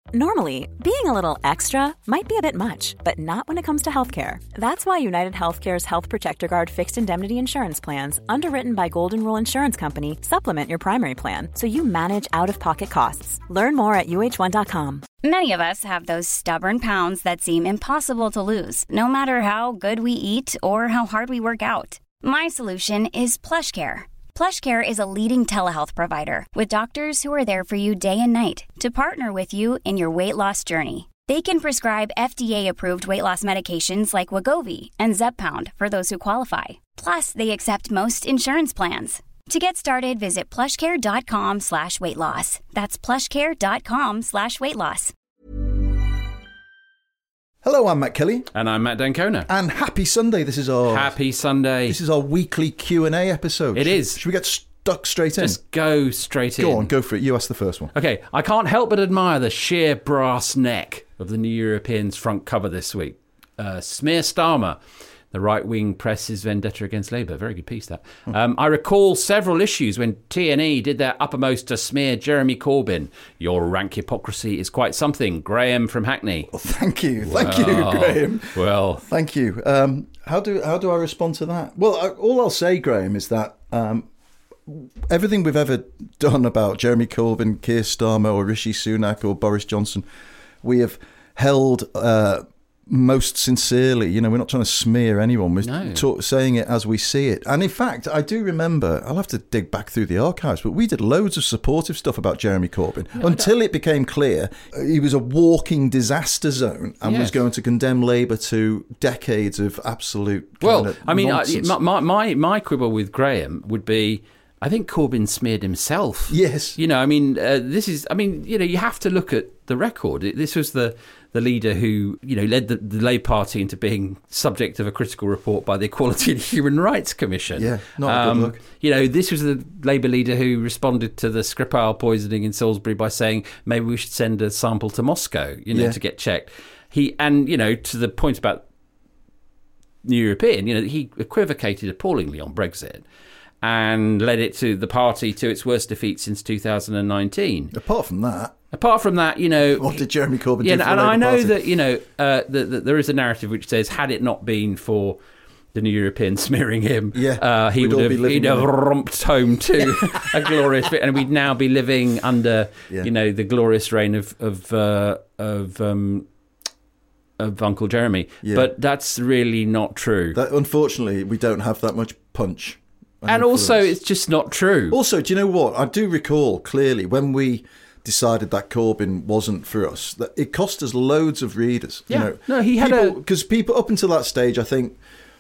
Normally, being a little extra might be a bit much, but not when it comes to healthcare. That's why United Healthcare's Health Protector Guard fixed indemnity insurance plans, underwritten by Golden Rule Insurance Company, supplement your primary plan so you manage out-of-pocket costs. Learn more at UH1.com. Many of us have those stubborn pounds that seem impossible to lose, no matter how good we eat or how hard we work out. My solution is PlushCare. PlushCare is a leading telehealth provider with doctors who are there for you day and night to partner with you in your weight loss journey. They can prescribe FDA-approved weight loss medications like Wegovy and Zepbound for those who qualify. Plus, they accept most insurance plans. To get started, visit plushcare.com/weightloss. That's plushcare.com/weightloss. Hello, I'm Matt Kelly. And I'm Matt Dancona. And happy Sunday. This is our weekly Q&A episode. It is. Should we get stuck straight in? Just go straight in. Go on, go for it. You ask the first one. Okay, I can't help but admire the sheer brass neck of the New European's front cover this week. Smear Starmer, the right-wing press's vendetta against Labour. Very good piece, that. I recall several issues when T&E did their uppermost to smear Jeremy Corbyn. Your rank hypocrisy is quite something. Graham from Hackney. Well, thank you, Graham. Well, thank you. How do I respond to that? Well, all I'll say, Graham, is that everything we've ever done about Jeremy Corbyn, Keir Starmer, or Rishi Sunak, or Boris Johnson, we have held most sincerely. You know, we're not trying to smear anyone. We're saying it as we see it. And in fact, I do remember, I'll have to dig back through the archives, but we did loads of supportive stuff about Jeremy Corbyn until it became clear he was a walking disaster zone and was going to condemn Labour to decades of absolute nonsense. My quibble with Graham would be, I think Corbyn smeared himself. Yes. You know, you have to look at the record. This was the leader who, led the Labour Party into being subject of a critical report by the Equality and Human Rights Commission. Yeah, not a good look. This was the Labour leader who responded to the Skripal poisoning in Salisbury by saying maybe we should send a sample to Moscow, to get checked. To the point about New European, he equivocated appallingly on Brexit and led it to the party to its worst defeat since 2019. Apart from that, what did Jeremy Corbyn do? And I know that that there is a narrative which says, had it not been for the New European smearing him, he'd have romped home to a glorious bit, and we'd now be living under the glorious reign of Uncle Jeremy. Yeah. But that's really not true. Unfortunately, we don't have that much punch. And also, it's just not true. Also, do you know what? I do recall clearly when we decided that Corbyn wasn't for us, that it cost us loads of readers. Yeah. Because people up until that stage, I think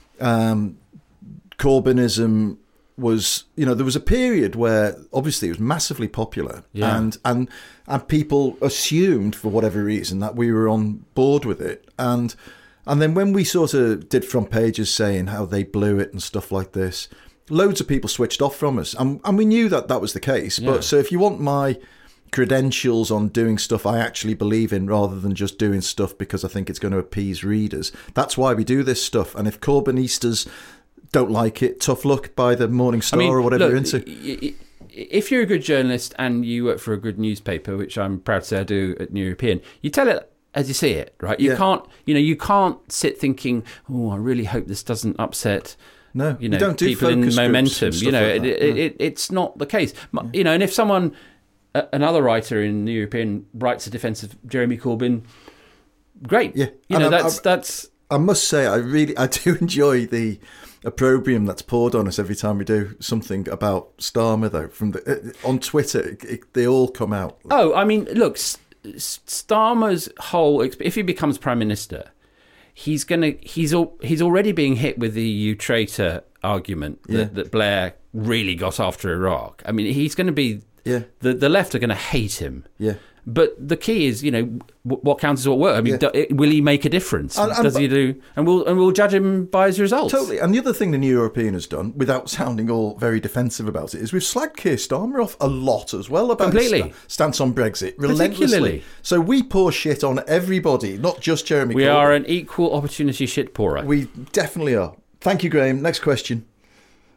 Corbynism was, there was a period where obviously it was massively popular, and people assumed for whatever reason that we were on board with it, and then when we sort of did front pages saying how they blew it and stuff like this, loads of people switched off from us, and we knew that was the case. But so if you want my credentials on doing stuff I actually believe in rather than just doing stuff because I think it's going to appease readers, that's why we do this stuff. And if Corbynistas don't like it, tough luck, by the Morning Star or whatever you're into. If you're a good journalist and you work for a good newspaper, which I'm proud to say I do at New European, you tell it as you see it, right? You can't sit thinking, I really hope this doesn't upset you don't do people in momentum. It's not the case. And if someone, another writer in New European, writes a defence of Jeremy Corbyn, great. Yeah, that's. I must say, I do enjoy the opprobrium that's poured on us every time we do something about Starmer, though. On Twitter, they all come out. Oh, I mean, look, Starmer's whole, if he becomes Prime Minister, he's already being hit with the "you traitor" argument that Blair really got after Iraq. I mean, he's going to be the left are going to hate him. Yeah. But the key is, what counts as what works. I mean, will he make a difference? Does he do? And we'll judge him by his results. Totally. And the other thing the New European has done, without sounding all very defensive about it, is we've slagged Keir Starmer off a lot as well about his stance on Brexit, relentlessly. So we pour shit on everybody, not just Jeremy Corbyn. We are an equal opportunity shit pourer. We definitely are. Thank you, Graham. Next question.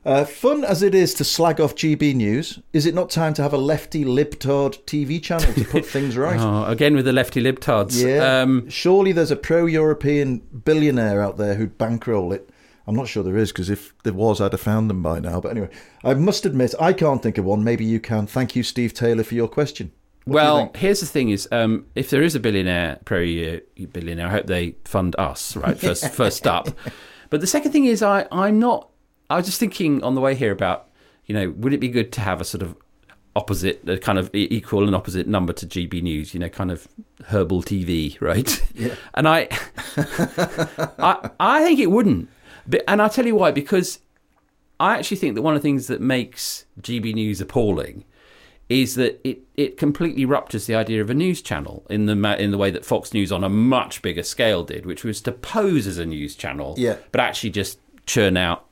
Fun as it is to slag off GB News, is it not time to have a lefty libtard TV channel to put things right? Oh, again with the lefty libtards. Yeah. Surely there's a pro-European billionaire out there who'd bankroll it. I'm not sure there is, because if there was, I'd have found them by now. But anyway, I must admit, I can't think of one. Maybe you can. Thank you, Steve Taylor, for your question. Well, here's the thing: is if there is a billionaire, pro-billionaire, I hope they fund us, right? First up. But the second thing is, I'm not. I was just thinking on the way here about, would it be good to have a sort of opposite, a kind of equal and opposite number to GB News, kind of herbal TV, right? Yeah. And I think it wouldn't. And I'll tell you why, because I actually think that one of the things that makes GB News appalling is that it completely ruptures the idea of a news channel in the way that Fox News on a much bigger scale did, which was to pose as a news channel, but actually just churn out,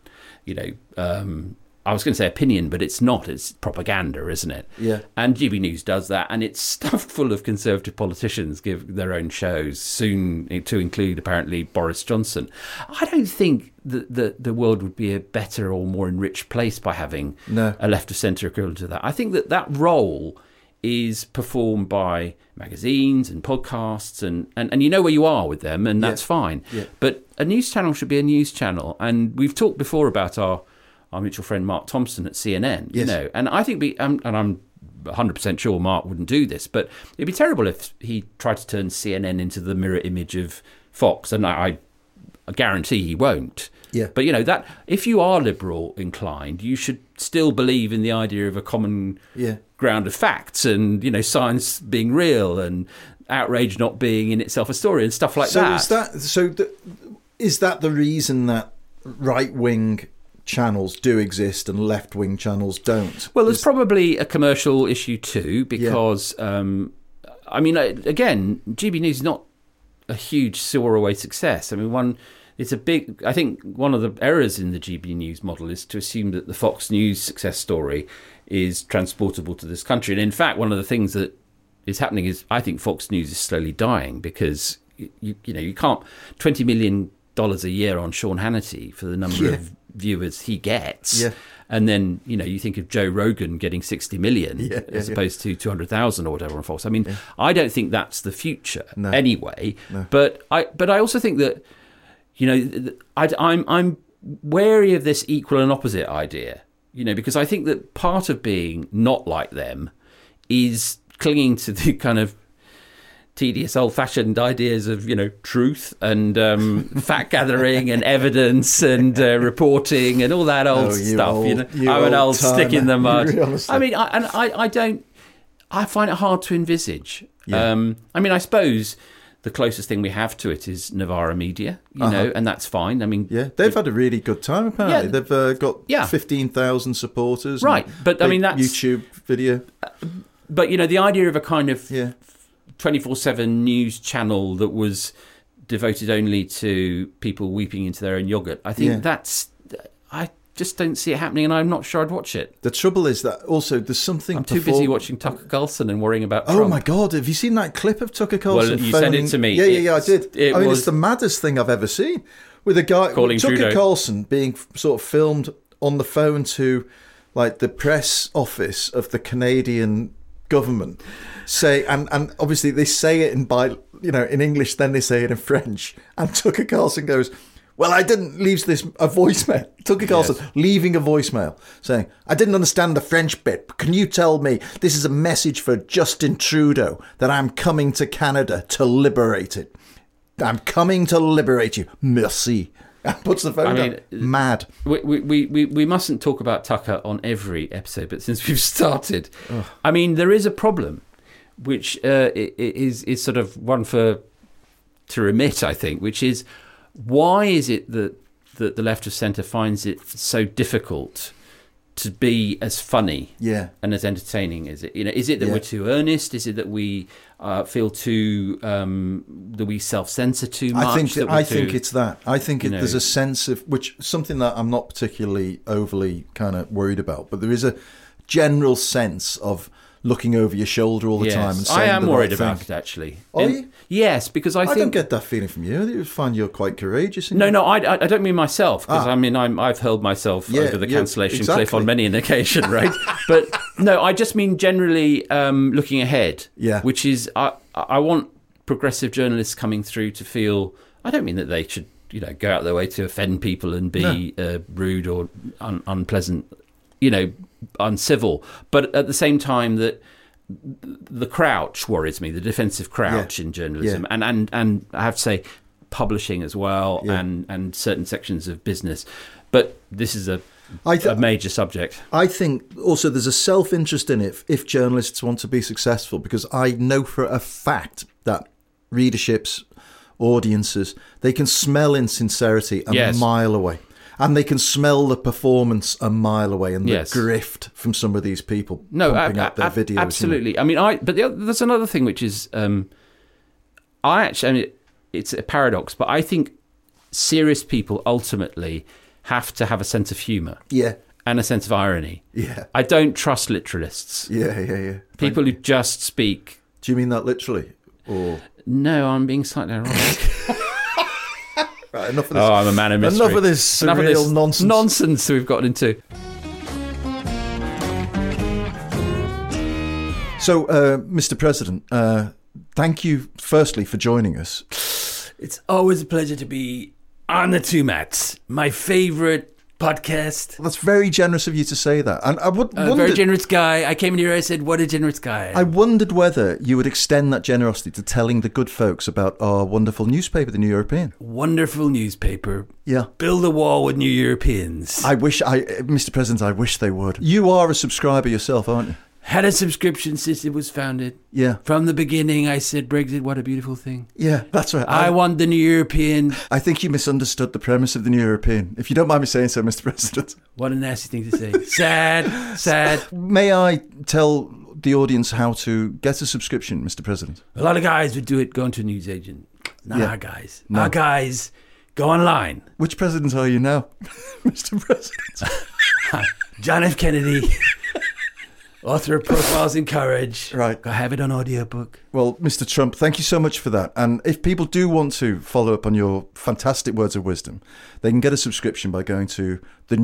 I was going to say opinion, but it's not. It's propaganda, isn't it? Yeah. And GB News does that, and it's stuffed full of Conservative politicians give their own shows, soon to include, apparently, Boris Johnson. I don't think that the world would be a better or more enriched place by having a left-of-centre equivalent to that. I think that role is performed by magazines and podcasts, and you know where you are with them, and that's fine. Yeah. But a news channel should be a news channel, and we've talked before about our mutual friend Mark Thompson at CNN, and I think and I'm 100% sure Mark wouldn't do this, but it'd be terrible if he tried to turn CNN into the mirror image of Fox, and I guarantee he won't. Yeah. But that if you are liberal inclined, you should still believe in the idea of a common ground of facts, and science being real, and outrage not being in itself a story, and stuff like that. Is that the reason that right-wing channels do exist and left-wing channels don't? Well, there's probably a commercial issue too, because again, GB News is not a huge soar-away success. I mean, I think one of the errors in the GB News model is to assume that the Fox News success story is transportable to this country. And in fact, one of the things that is happening is I think Fox News is slowly dying, because you can't $20 million a year on Sean Hannity for the number of viewers he gets, and then you think of Joe Rogan getting 60 million as opposed to 200,000 or whatever on Fox. I mean, I don't think that's the future anyway. No. But I also think that I'm wary of this equal and opposite idea, because I think that part of being not like them is clinging to the kind of tedious, old-fashioned ideas of, truth and fact gathering and evidence and reporting and all that old stuff. I'm an old stick in the mud. I mean, I find it hard to envisage. Yeah. I suppose the closest thing we have to it is Novara Media, and that's fine. I mean, they've had a really good time. Apparently, they've got 15,000 supporters, right? But I mean, that's YouTube video. But the idea of a kind of 24/7 news channel that was devoted only to people weeping into their own yogurt, I think I just don't see it happening, and I'm not sure I'd watch it. The trouble is that also there's something. I'm too busy watching Tucker Carlson and worrying about Trump. Oh my God, have you seen that clip of Tucker Carlson? Well, you sent it to me. Yeah, I did. It's the maddest thing I've ever seen, with a guy calling Tucker Trudeau. Carlson being sort of filmed on the phone to like the press office of the Canadian government, and obviously they say it in English, then they say it in French, and Tucker Carlson goes, well, I didn't leave a voicemail. Tucker Carlson leaving a voicemail saying, I didn't understand the French bit, but can you tell me this is a message for Justin Trudeau that I'm coming to Canada to liberate it. I'm coming to liberate you. Merci. And puts the phone down. Mad. We mustn't talk about Tucker on every episode, but since we've started, I mean, there is a problem, which is sort of one to remit, I think, which is, why is it that the left of centre finds it so difficult to be as funny and as entertaining as it? Is it that we're too earnest? Is it that we feel too that we self-censor too much? I think it's that. I think there's a sense of something that I'm not particularly overly kind of worried about, but there is a general sense of looking over your shoulder all the time and saying I am the worried right thing. about it, actually. Are you? Yes, because I think... don't get that feeling from you. I find you're quite courageous. No, I don't mean myself, because I've hurled myself over the cancellation cliff on many an occasion, right? But no, I just mean generally looking ahead, which is I want progressive journalists coming through to feel... I don't mean that they should go out of their way to offend people and be rude or unpleasant, uncivil, but at the same time that the crouch worries me, the defensive crouch in journalism, and I have to say publishing as well, and certain sections of business. But this is a major subject. I think also there's a self-interest in it if journalists want to be successful, because I know for a fact that readerships, audiences, they can smell insincerity a mile away. And they can smell the performance a mile away and the grift from some of these people pumping out their videos. Absolutely. I mean, there's another thing which is, it's a paradox, but I think serious people ultimately have to have a sense of humour. Yeah. And a sense of irony. Yeah. I don't trust literalists. Yeah. People who just speak. Do you mean that literally? Or... No, I'm being slightly ironic. Right, enough of this. I'm a man of mystery. Enough of this surreal nonsense we've gotten into. So, Mr. President, thank you firstly for joining us. It's always a pleasure to be on the Two Mats, my favourite podcast. That's very generous of you to say that. And I wondered, very generous guy. I came in here, I said, what a generous guy. I wondered whether you would extend that generosity to telling the good folks about our wonderful newspaper, the New European. Wonderful newspaper. Yeah. Build a wall with New Europeans. Mr. President, I wish they would. You are a subscriber yourself, aren't you? Had a subscription since it was founded. Yeah. From the beginning, I said, Brexit, what a beautiful thing. Yeah, that's right. I want the New European. I think you misunderstood the premise of the New European, if you don't mind me saying so, Mr. President. What a nasty thing to say. Sad. May I tell the audience how to get a subscription, Mr. President? A lot of guys would do it going to a newsagent. Guys. No. Our guys go online. Which president are you now, Mr. President? John F. Kennedy. Author of Profiles in Courage. Right. I have it on audiobook. Well, Mr. Trump, thank you so much for that. And if people do want to follow up on your fantastic words of wisdom, they can get a subscription by going to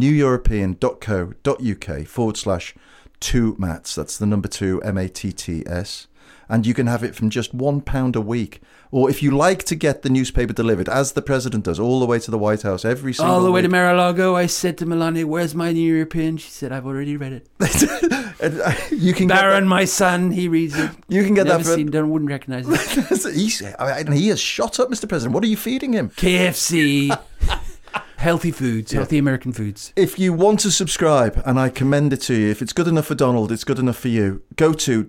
theneweuropean.co.uk/2mats. That's the number 2, MATTS. And you can have it from just £1 a week. Or if you like to get the newspaper delivered, as the president does, all the way to the White House every single week. All the way to Mar-a-Lago, I said to Melania, where's my New European? She said, I've already read it. You can Baron, my son, he reads it. You can get Never that for... wouldn't recognise it. He has shot up, Mr. President. What are you feeding him? KFC. Healthy foods, healthy American foods. If you want to subscribe, and I commend it to you, if it's good enough for Donald, it's good enough for you, go to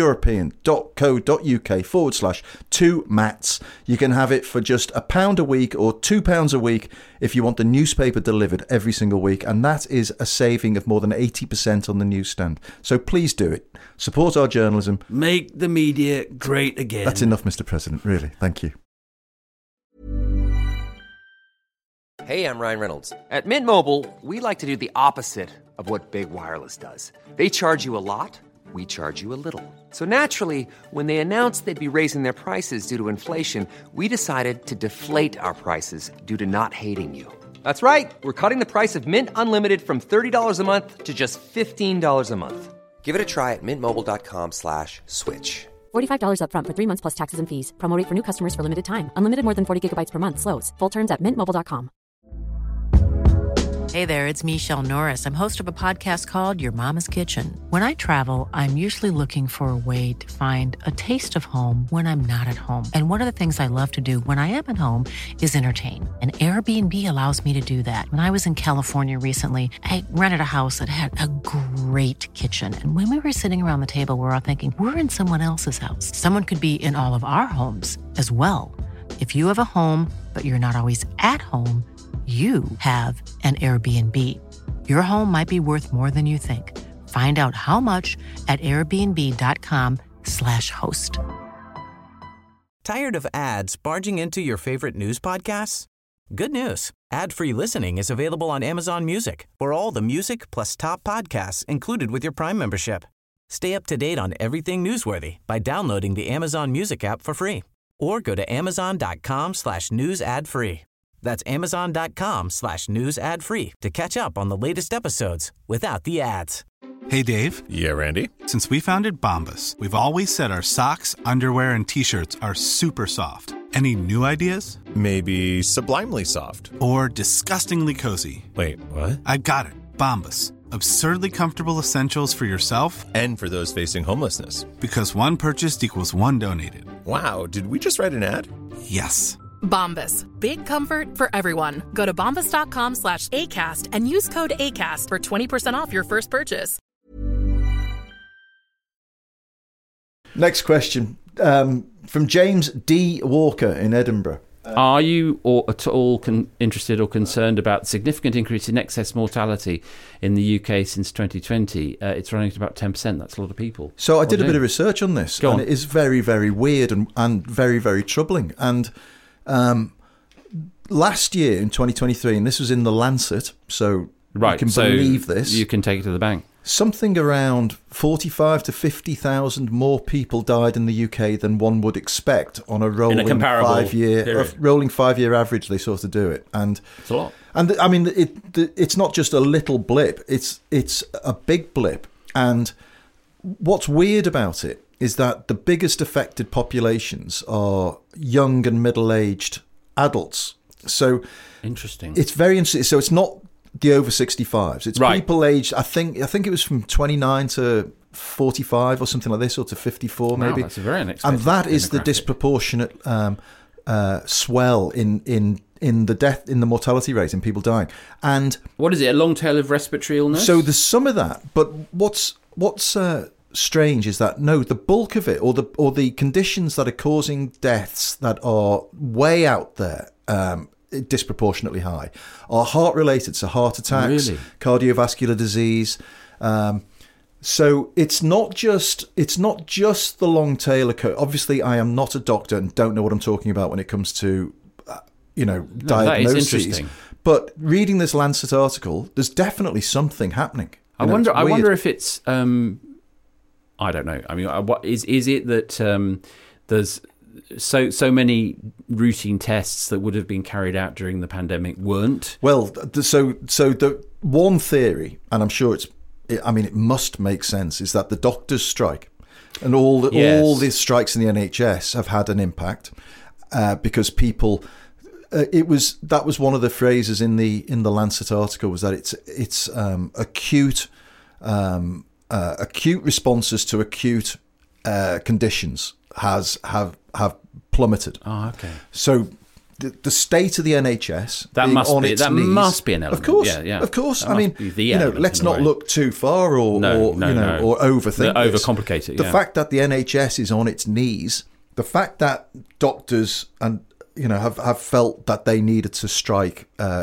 theneweuropean.co.uk/2mats. You can have it for just £1 a week or £2 a week if you want the newspaper delivered every single week. And that is a saving of more than 80% on the newsstand. So please do it. Support our journalism. Make the media great again. That's enough, Mr. President, really. Thank you. Hey, I'm Ryan Reynolds. At Mint Mobile, we like to do the opposite of what Big Wireless does. They charge you a lot, we charge you a little. So naturally, when they announced they'd be raising their prices due to inflation, we decided to deflate our prices due to not hating you. That's right. We're cutting the price of Mint Unlimited from $30 a month to just $15 a month. Give it a try at mintmobile.com/switch. $45 up front for 3 months plus taxes and fees. Promo rate for new customers for limited time. Unlimited more than 40 gigabytes per month. Slows full terms at mintmobile.com. Hey there, it's Michelle Norris. I'm host of a podcast called Your Mama's Kitchen. When I travel, I'm usually looking for a way to find a taste of home when I'm not at home. And one of the things I love to do when I am at home is entertain. And Airbnb allows me to do that. When I was in California recently, I rented a house that had a great kitchen. And when we were sitting around the table, we were all thinking, we're in someone else's house. Someone could be in all of our homes as well. If you have a home, but you're not always at home, you have an Airbnb. Your home might be worth more than you think. Find out how much at airbnb.com/host. Tired of ads barging into your favorite news podcasts? Good news. Ad-free listening is available on Amazon Music for all the music plus top podcasts included with your Prime membership. Stay up to date on everything newsworthy by downloading the Amazon Music app for free or go to amazon.com/news ad free. That's amazon.com/news ad free to catch up on the latest episodes without the ads. Hey, Dave. Yeah, Randy. Since we founded Bombas, we've always said our socks, underwear, and T-shirts are super soft. Any new ideas? Maybe sublimely soft. Or disgustingly cozy. Wait, what? I got it. Bombas. Absurdly comfortable essentials for yourself and for those facing homelessness. Because one purchased equals one donated. Wow, did we just write an ad? Yes. Bombas. Big comfort for everyone. Go to bombas.com/ACAST and use code ACAST for 20% off your first purchase. Next question from James D. Walker in Edinburgh. Are you at all interested or concerned about the significant increase in excess mortality in the UK since 2020? It's running to about 10%. That's a lot of people. So I did a bit of research on this, and it is very, very weird and very, very troubling. And last year in 2023, and this was in The Lancet, so you can believe this. You can take it to the bank. Something around 45 to 50,000 more people died in the UK than one would expect on a rolling 5-year average. They sort of do it, and it's a lot. And I mean, it's not just a little blip; it's a big blip. And what's weird about it is that the biggest affected populations are young and middle-aged adults. So interesting. It's very interesting. So it's not the over 65s. It's people aged, I think it was from 29 to 45 or something like this, or to 54 maybe. That's a very unexpected. And that is the disproportionate swell in the mortality rate in people dying. And what is it? A long tail of respiratory illness? So there's some of that, but what's strange is that the bulk of it, or the conditions that are causing deaths that are way out there, disproportionately high, are heart related, so heart attacks, cardiovascular disease. So it's not just the long tail of obviously I am not a doctor and don't know what I'm talking about when it comes to diagnoses. That is interesting. But reading this Lancet article, there's definitely something happening. I wonder if it's I don't know. I mean, what is it that there's so many routine tests that would have been carried out during the pandemic weren't? Well, so the one theory, and I'm sure it must make sense, is that the doctors' strike and all the strikes in the NHS have had an impact because people. That was one of the phrases in the Lancet article, was that it's acute responses to acute conditions have plummeted. Oh, okay. So the state of the NHS must be an element. Of course, yeah. Of course. I mean, let's not look too far or overthink, overcomplicate it. The fact that the NHS is on its knees, the fact that doctors and have felt that they needed to strike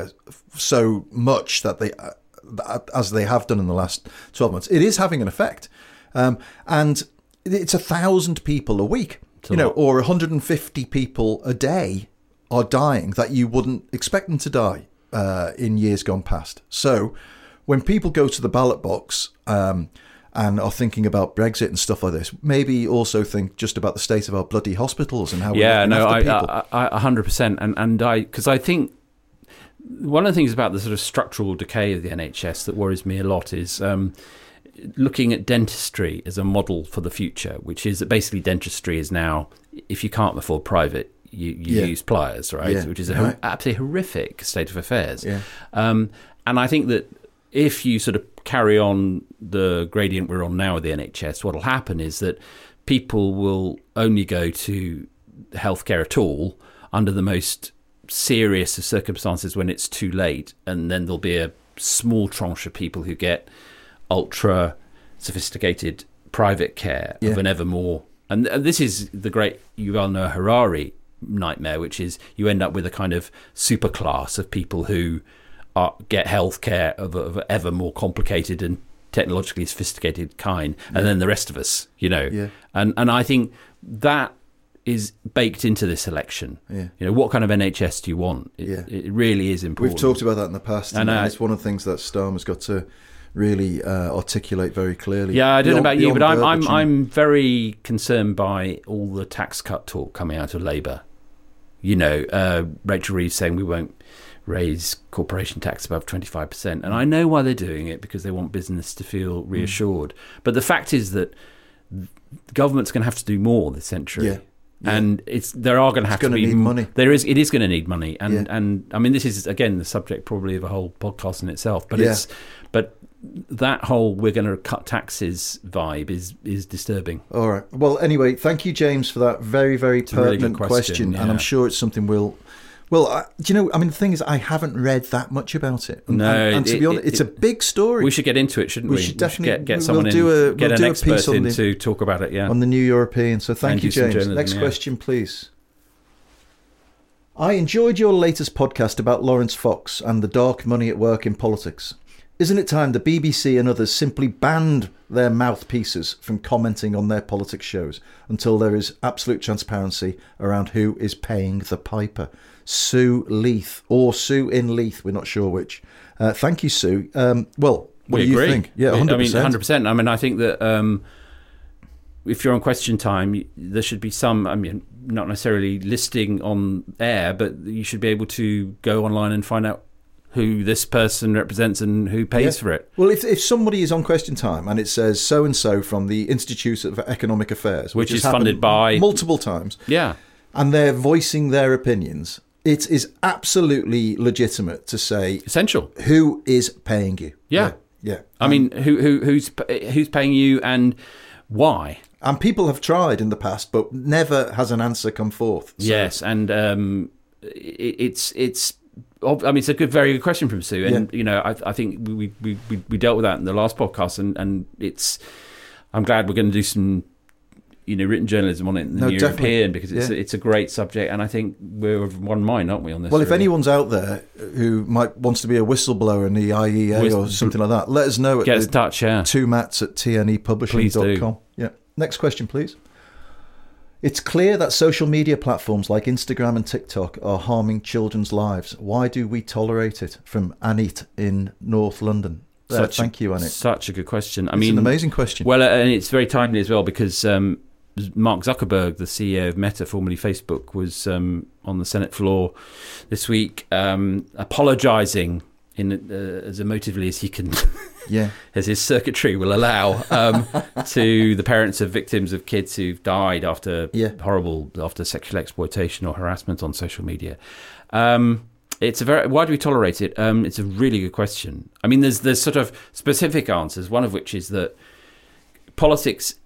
so much that they, as they have done in the last 12 months, it is having an effect, and it's 1,000 people a week, or 150 people a day are dying that you wouldn't expect them to die in years gone past. So when people go to the ballot box and are thinking about Brexit and stuff like this, maybe also think just about the state of our bloody hospitals and how we're looking after people. I 100%, because I think one of the things about the sort of structural decay of the NHS that worries me a lot is looking at dentistry as a model for the future, which is that basically dentistry is now, if you can't afford private, you use pliers, right? Yeah. Which is an absolutely horrific state of affairs. Yeah. And I think that if you sort of carry on the gradient we're on now with the NHS, what will happen is that people will only go to healthcare at all under the most serious of circumstances when it's too late, and then there'll be a small tranche of people who get ultra sophisticated private care of an ever more, and this is the great Yuval Noah Harari nightmare, which is you end up with a kind of super class of people who get healthcare of ever more complicated and technologically sophisticated kind, and then the rest of us, and I think that is baked into this election. What kind of NHS do you want? It really is important. We've talked about that in the past, and it's one of the things that Starmer's got to really articulate very clearly. Yeah, I don't know about you, but verbiage. I'm very concerned by all the tax cut talk coming out of Labour. You know, Rachel Reeves saying we won't raise corporation tax above 25%. And I know why they're doing it, because they want business to feel reassured. But the fact is that the government's going to have to do more this century. Yeah. And there are going to have to be need money. It is going to need money, and I mean, this is again the subject probably of a whole podcast in itself. But that whole we're going to cut taxes vibe is disturbing. All right. Well, anyway, thank you, James, for that very, very pertinent question. Yeah. And I'm sure it's something we'll. Well, do you know? I mean, the thing is, I haven't read that much about it. And to be honest, it's a big story. We should get into it, shouldn't we? We should definitely get someone get an expert in to talk about it. Yeah, on the New European. So thank you, James. Journalism, Next question, please. I enjoyed your latest podcast about Lawrence Fox and the dark money at work in politics. Isn't it time the BBC and others simply banned their mouthpieces from commenting on their politics shows until there is absolute transparency around who is paying the piper? Sue Leith, or Sue in Leith, we're not sure which. Thank you, Sue. Well, what do you think? Yeah, 100%. I mean, 100%. I mean, I think that if you're on Question Time, there should be some, I mean, not necessarily listing on air, but you should be able to go online and find out who this person represents and who pays for it. Well, if somebody is on Question Time and it says so-and-so from the Institute of Economic Affairs, which is funded by multiple times, and they're voicing their opinions, it is absolutely legitimate to say essential who is paying you. Yeah. I mean, who's paying you and why? And people have tried in the past, but never has an answer come forth. So. Yes, and it's. I mean, it's a very good question from Sue, and you know, I think we dealt with that in the last podcast, and it's. I'm glad we're going to do some, you know, written journalism on it in the European, because it's a great subject, and I think we're of one mind, aren't we, on this? Well, if anyone's out there who wants to be a whistleblower in the IEA or something like that, let us know. Get us in touch. Yeah, 2mats@tnepublishing.com. Yeah. Next question, please. It's clear that social media platforms like Instagram and TikTok are harming children's lives. Why do we tolerate it? From Anit in North London. Thank you, Anit. Such a good question. It's an amazing question. Well, and it's very timely as well, because Mark Zuckerberg, the CEO of Meta, formerly Facebook, was on the Senate floor this week apologising as emotively as he can, as his circuitry will allow, to the parents of victims of kids who've died after sexual exploitation or harassment on social media. It's why do we tolerate it? It's a really good question. I mean, there's sort of specific answers. One of which is that politics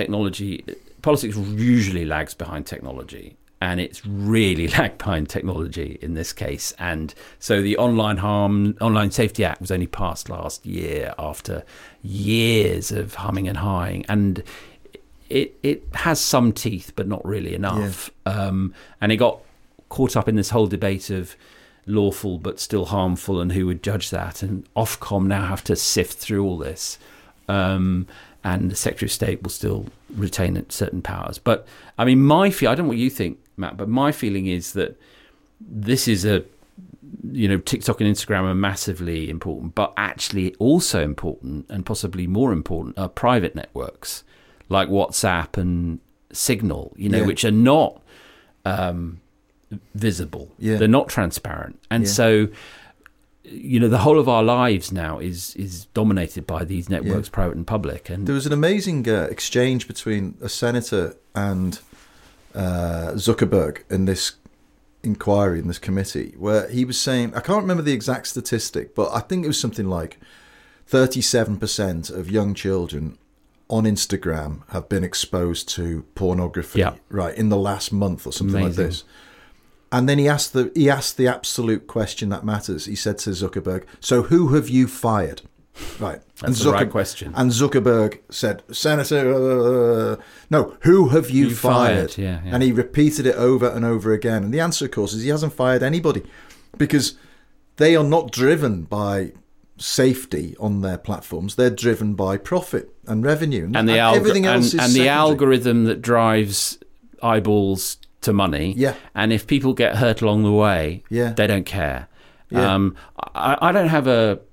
usually lags behind technology. And it's really lagged behind technology in this case. And so the Online Safety Act was only passed last year after years of humming and hawing. And it has some teeth, but not really enough. And it got caught up in this whole debate of lawful but still harmful and who would judge that. And Ofcom now have to sift through all this. And the Secretary of State will still retain certain powers. But, I mean, I don't know what you think, Matt, but my feeling is that this is TikTok and Instagram are massively important, but actually also important, and possibly more important, are private networks like WhatsApp and Signal, which are not visible. Yeah. They're not transparent. And so, the whole of our lives now is dominated by these networks, private and public. And there was an amazing exchange between a senator and Zuckerberg in this inquiry, in this committee, where he was saying, I can't remember the exact statistic, but I think it was something like 37% of young children on Instagram have been exposed to pornography, right, in the last month or something like this. And then he asked the absolute question that matters. He said to Zuckerberg, so who have you fired? Right. That's the right question. And Zuckerberg said, Senator, no, who have you fired? Yeah. And he repeated it over and over again. And the answer, of course, is he hasn't fired anybody, because they are not driven by safety on their platforms. They're driven by profit and revenue. And everything else is secondary. The algorithm that drives eyeballs to money. Yeah. And if people get hurt along the way, they don't care. Yeah. I don't have a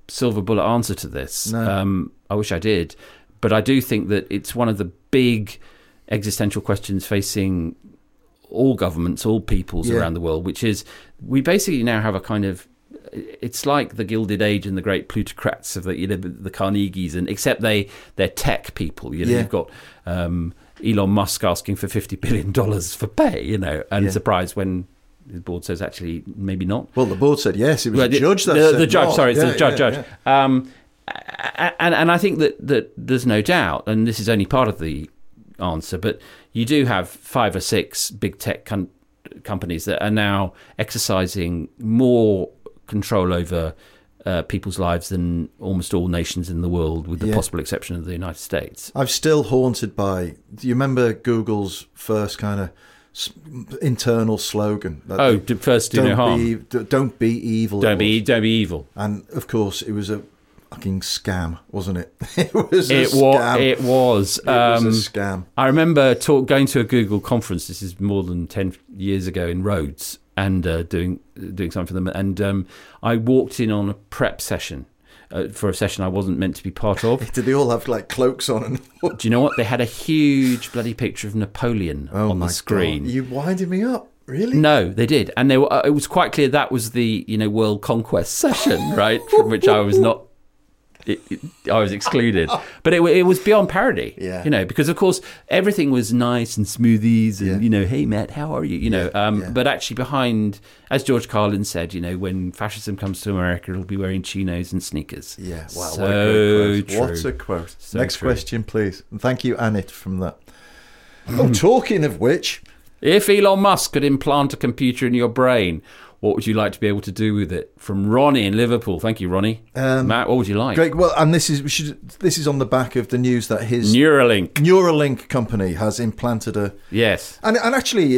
silver bullet answer to this. No. I wish I did. But I do think that it's one of the big existential questions facing all governments, all peoples around the world, which is we basically now have a kind of, it's like the Gilded Age and the great plutocrats of the Carnegies, and except they're tech people. You've got Elon Musk asking for $50 billion for pay, and surprised when the board says actually maybe not. Well, the board said yes. It was the judge that said the judge. No. Sorry, it's Yeah, the judge. yeah. And I think that there's no doubt, and this is only part of the answer, but you do have 5 or 6 big tech companies that are now exercising more control over people's lives than almost all nations in the world, with the possible exception of the United States. I'm still haunted by, do you remember Google's first kind of internal slogan? First do no harm. Don't be evil. Don't be evil. And of course it was a fucking scam, wasn't it? It was a scam. It was a scam. I remember going to a Google conference, this is more than 10 years ago, in Rhodes, and doing something for them, and I walked in on a prep session for a session I wasn't meant to be part of. Did they all have like cloaks on? Do you know what? They had a huge bloody picture of Napoleon on the screen. God. You winded me up. Really? No, they did, and it was quite clear that was the world conquest session, right? From which I was not. I was excluded, but it was beyond parody. Yeah. Because of course everything was nice and smoothies, and hey Matt, how are you? But actually behind, as George Carlin said, when fascism comes to America, it'll be wearing chinos and sneakers. Yeah, wow, so what a great quote. true. What a quote. So Next true. question, please. And thank you, Annette, from that. Talking of which, if Elon Musk could implant a computer in your brain, what would you like to be able to do with it? From Ronnie in Liverpool. Thank you, Ronnie. Matt, what would you like? Great. Well, and this is on the back of the news that his Neuralink company has implanted a... Yes. And actually,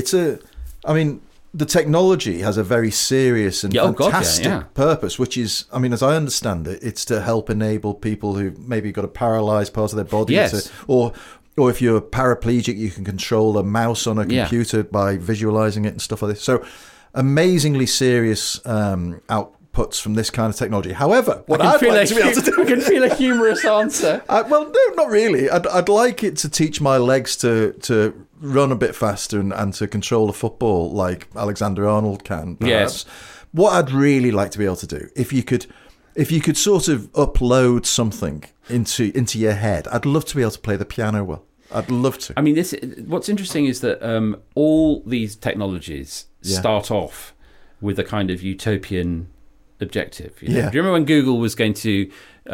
the technology has a very serious and fantastic purpose, which is, as I understand it, it's to help enable people who maybe got a paralysed part of their body. Yes. Or if you're paraplegic, you can control a mouse on a computer by visualising it and stuff like this. So... amazingly serious outputs from this kind of technology. However, what I'd like to be able to do... I can feel a humorous answer. Well, no, not really. I'd like it to teach my legs to run a bit faster and to control a football like Alexander Arnold can, perhaps. Yes. What I'd really like to be able to do, if you could sort of upload something into your head, I'd love to be able to play the piano well. I'd love to. What's interesting is that all these technologies start off with a kind of utopian objective. Do you remember when Google was going to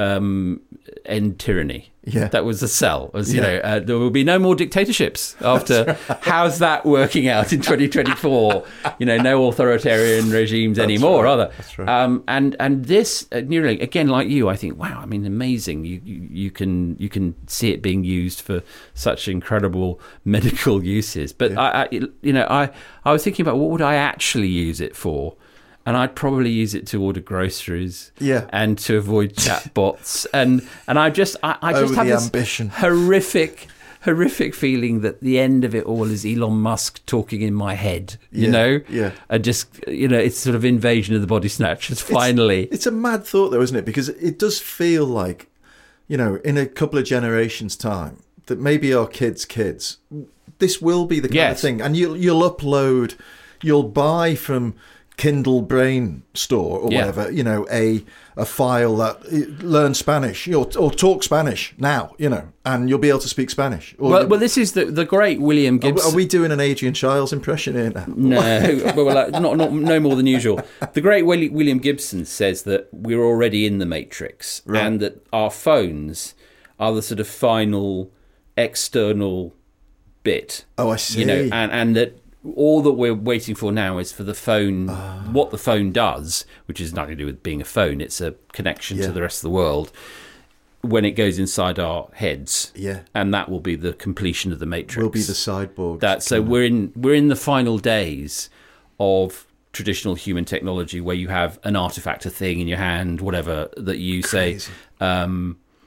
end tyranny? Yeah. That was the sell. There will be no more dictatorships after. How's that working out in 2024? No authoritarian regimes anymore, right. are there? That's right. And this, Neuralink, again, like you, I think, wow, amazing. You can see it being used for such incredible medical uses. But I was thinking about what would I actually use it for. And I'd probably use it to order groceries, and to avoid chatbots, and I just have this ambition. horrific feeling that the end of it all is Elon Musk talking in my head, and just it's sort of invasion of the body snatchers. Finally, it's a mad thought though, isn't it? Because it does feel like, in a couple of generations' time, that maybe our kids, this will be the kind of thing, and you'll buy from Kindle Brain Store or whatever, a file that learns Spanish or talk Spanish now, and you'll be able to speak Spanish. Well, this is the great William Gibson. Are we doing an Adrian Chiles impression here now? No, no more than usual. The great William Gibson says that we're already in the Matrix, and that our phones are the sort of final external bit. Oh, I see. And that all that we're waiting for now is for the phone, what the phone does, which is nothing to do with being a phone. It's a connection to the rest of the world when it goes inside our heads. Yeah. And that will be the completion of the Matrix. Will be the cyborg. So we're in the final days of traditional human technology where you have an artifact, a thing in your hand, whatever, that you say,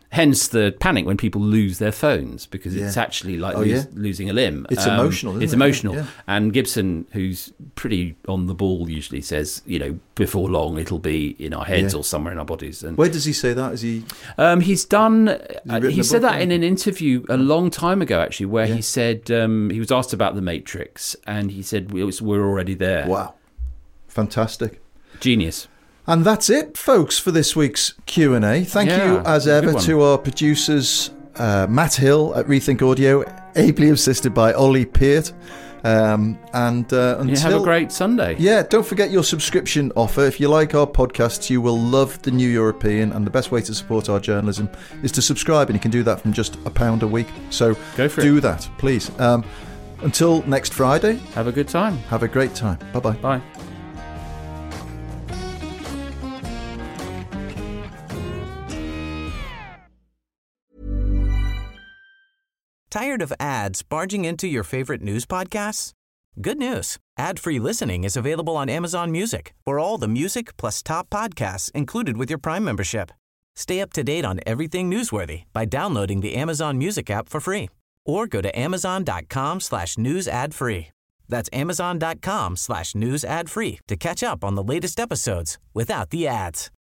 Hence the panic when people lose their phones, because it's actually like losing a limb. It's emotional, isn't it? It's emotional. Yeah. And Gibson, who's pretty on the ball, usually says, before long it'll be in our heads or somewhere in our bodies. And where does he say that? Is he? He's done. He said that in an interview a long time ago, actually, where he said he was asked about The Matrix, and he said we're already there. Wow, fantastic, genius. And that's it, folks, for this week's Q&A. Thank you, as ever, to our producers, Matt Hill at Rethink Audio, ably assisted by Ollie Peart. Until have a great Sunday. Yeah, don't forget your subscription offer. If you like our podcasts, you will love The New European, and the best way to support our journalism is to subscribe, and you can do that from just £1 a week. So do that, please. Until next Friday, have a good time. Have a great time. Bye-bye. Bye. Tired of ads barging into your favorite news podcasts? Good news. Ad-free listening is available on Amazon Music for all the music plus top podcasts included with your Prime membership. Stay up to date on everything newsworthy by downloading the Amazon Music app for free or go to amazon.com/news ad free. That's amazon.com/news ad free to catch up on the latest episodes without the ads.